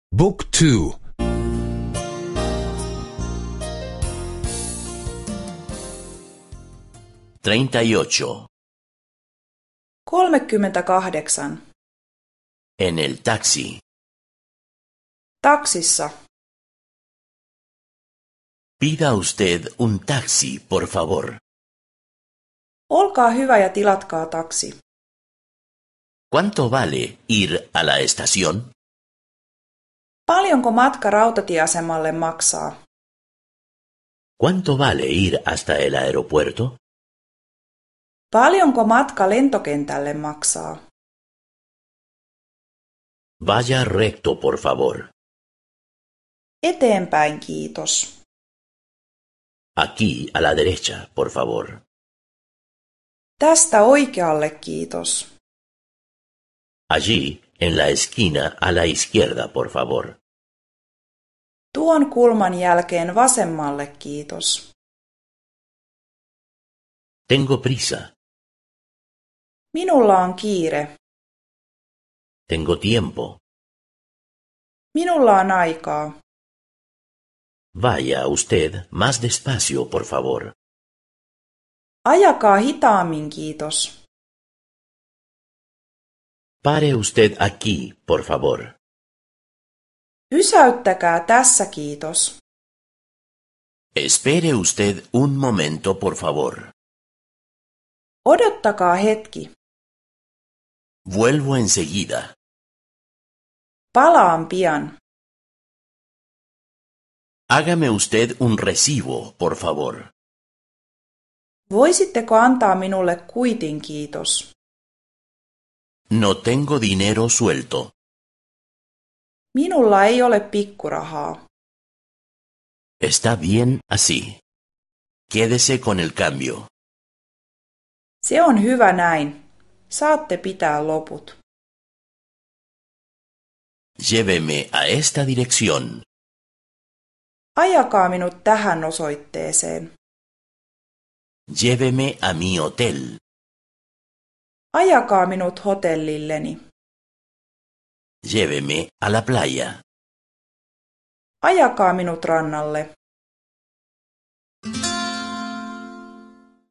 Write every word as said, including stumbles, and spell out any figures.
Book two. treinta y ocho. kolmekymmentäkahdeksan. En el taxi. Taksissa. Pida usted un taxi, por favor. Olkaa hyvä ja tilatkaa taksi. ¿Cuánto vale ir a la estación? Paljonko matka rautatieasemalle maksaa? ¿Cuánto vale ir hasta el aeropuerto? Paljonko matka lentokentälle maksaa? Vaya recto, por favor. Eteenpäin, kiitos. Aquí, a la derecha, por favor. Tästä oikealle, kiitos. Allí, en la esquina, a la izquierda, por favor. Tuon kulman jälkeen vasemmalle, kiitos. Tengo prisa. Minulla on kiire. Tengo tiempo. Minulla on aikaa. Vaya usted más despacio, por favor. Ajakaa hitaammin, kiitos. Pare usted aquí, por favor. Pysäyttäkää tässä, kiitos. Espere usted un momento, por favor. Odottakaa hetki. Vuelvo enseguida. Palaan pian. Hágame usted un recibo, por favor. Voisitteko antaa minulle kuitin, kiitos? No tengo dinero suelto. Minulla ei ole pikkurahaa. Está bien así. Quédese con el cambio. Se on hyvä näin. Saatte pitää loput. Lléveme a esta dirección. Ajakaa minut tähän osoitteeseen. Lléveme a mi hotel. Ajakaa minut hotellilleni. Lléveme a la playa. Ajakaa minut rannalle.